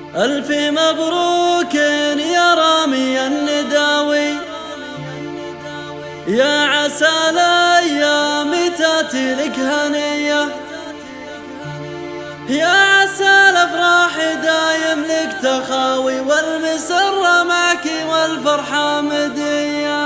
ألف مبروك يا رامي النداوي، يا عسى الأيام تاتي لك هنية، يا عسى الأفراح دايم لك تخاوي، والمسرة معك والفرحة مدية.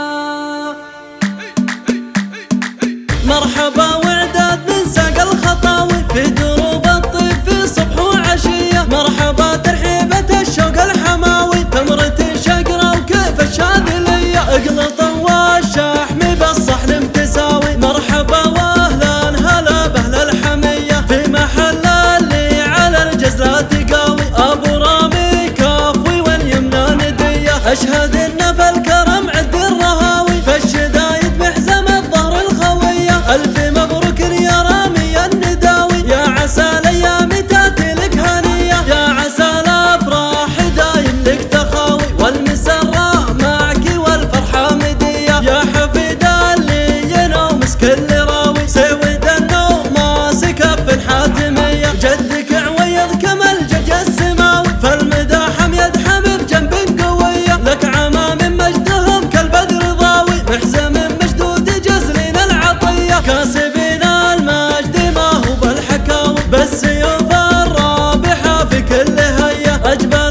مرحبا وعداد من ساق الخطاوي، في دروب الطيب في صبح وعشية، مرحبا ترحيبة الشوق الحماوي، تمرة شقرة وكيف الشاذلية، اقلط والشحم بالصحن متساوي، مرحبا واهلا هلا باهل الحمية، في محل اللي على الجزرة تقاوي، ابو رامي كافوي واليمنى ندية، اشهد ان في الكرم عد الرهاوي، في الشدايد محزم الظهر الخوية، الف مبروك يا رامي النداوي، يا عسى الايام تاتي لك هنية، يا عسى الافراح دايم لك تخاوي، والمسرة معك والفرحة مدية، يا حفيد اللي ينومس كل راوي، سويد النوم ماسك كف حاتمية، جدك عويض كما الجد السماوي، فالمداحم يدحم بجنب قوية، لك عمام مجدهم كالبدر ضاوي، محزم مشدود جزلين العطية، كاسبين المجد ما هو بالحكاوي، بالسيوف الرابحة في كل هية، أجمل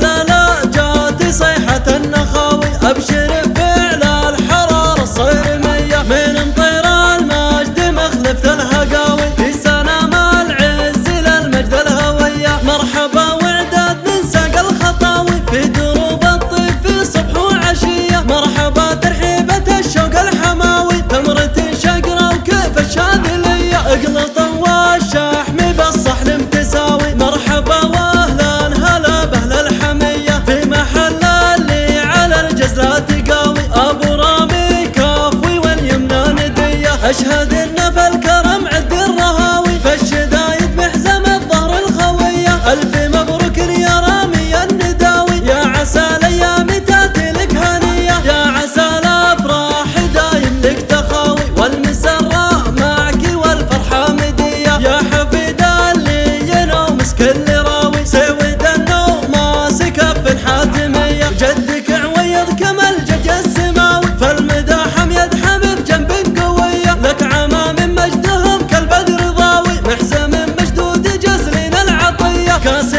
الأجات صيحة النخاوي، أبشر فعل الحرارة الصيرمية، من مطير المجد مخلفة الهقاوي، في سلام العز للمجد الهوية، مرحبا وعداد من ساق الخطاوي، في دروب الطيب في صبح وعشية، مرحبا ترحيبة الشوق الحماوي، تمرة شقرة وكيف الشاذلية، اقلط والشحم بالصحن متساوي، مرحبا واهلا هلا باهل الحمية، في محل اللي على الجزرة تقاوي، ابو رامي كافوي واليمنى ندية، اشهد ان في الكرم عد الرهاوي، في الشدايد محزم الظهر الخوية، الف مبروك يا رامي النداوي، يا عسى الايام تاتي لك هنية، يا عسى الافراح دايم لك تخاوي، والمسرة معك والفرحة مدية، يا حفيد اللي ينومس كل راوي، سويد النوم ماسك كف حاتمية، جدك عويض كما الجد السماوي، فالمداحم يدحم بجنب قوية، لك عمام مجدهم كالبدر ضاوي، محزم مشدود جزلين العطية،